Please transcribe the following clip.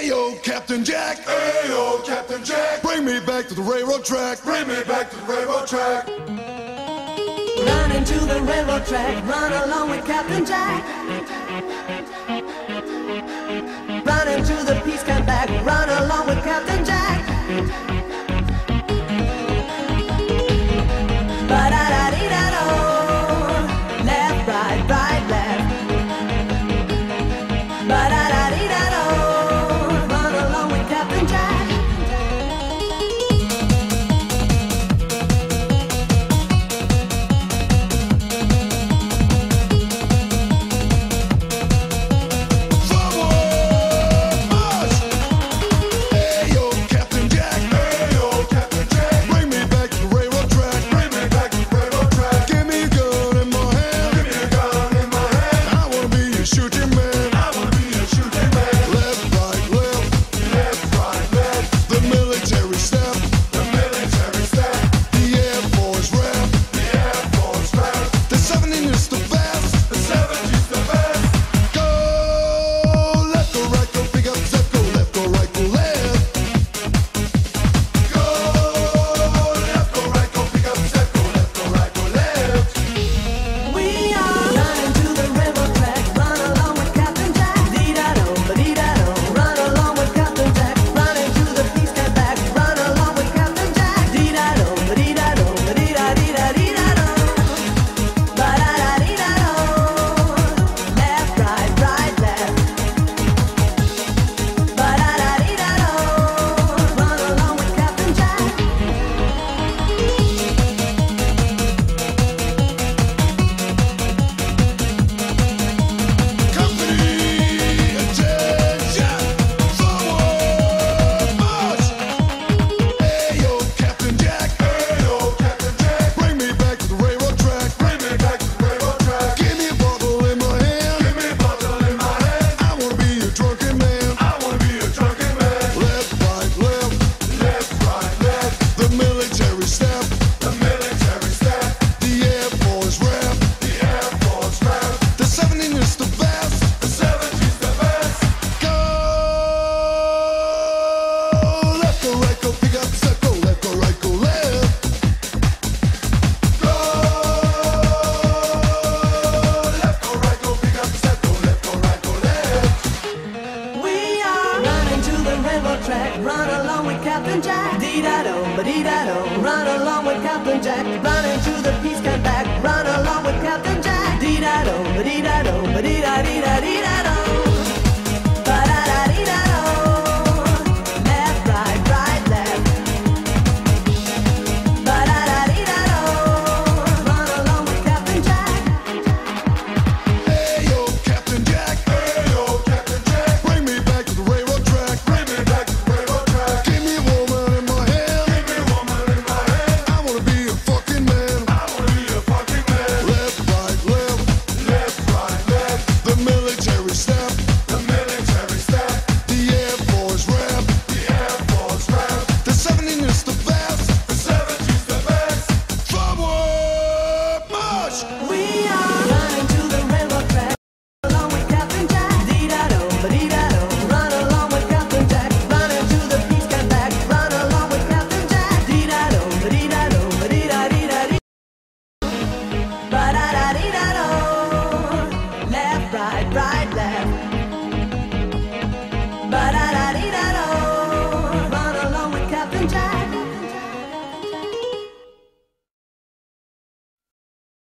Ayo, Captain Jack. Ayo, Captain Jack. Bring me back to the railroad track. Bring me back to the railroad track. Run into the railroad track, run along with Captain Jack. Run into the peace camp back, run along with Captain Jack. Ba-da-da-dee-da-do, left, right, right, left. Ba-da-da-dee-da-do, run along with Captain Jack. Run along with Captain Jack. Dee-da-do, ba-dee-da-do. Run along with Captain Jack. Run into the peace camp back. Run along with Captain Jack. Dee-da-do, ba-dee-da-do, ba-dee-da-dee-da-dee-da-do. Ba-da-da-dee-da-do. Left, right, right, left. Ba-da-da-dee-da-do. Run along with Captain Jack. Ayo, Captain Jack. Ayo, Captain Jack. Bring me back to the railroad track. Bring me back to the railroad track. Give me a woman in my hand. Give me a woman in my hand. I wanna be a fucking man. I wanna be a fucking man. Left, right, left. Left, right, left. The military step. The military step. The Air Force rap. The Air Force rap. The 17 is the best. The 70's the best. Forward march. We are running to the railroad track. Along with Captain Jack. Dee-da-do, ba-dee-da-do. Run along with Captain Jack. Run into the peace camp back. Run along with Captain Jack. Dee-da-do, ba-dee-da-do, ba-dee-da-dee-da-dee. Ba-da-da-dee-da-do. Left, right, right, left. Ba-da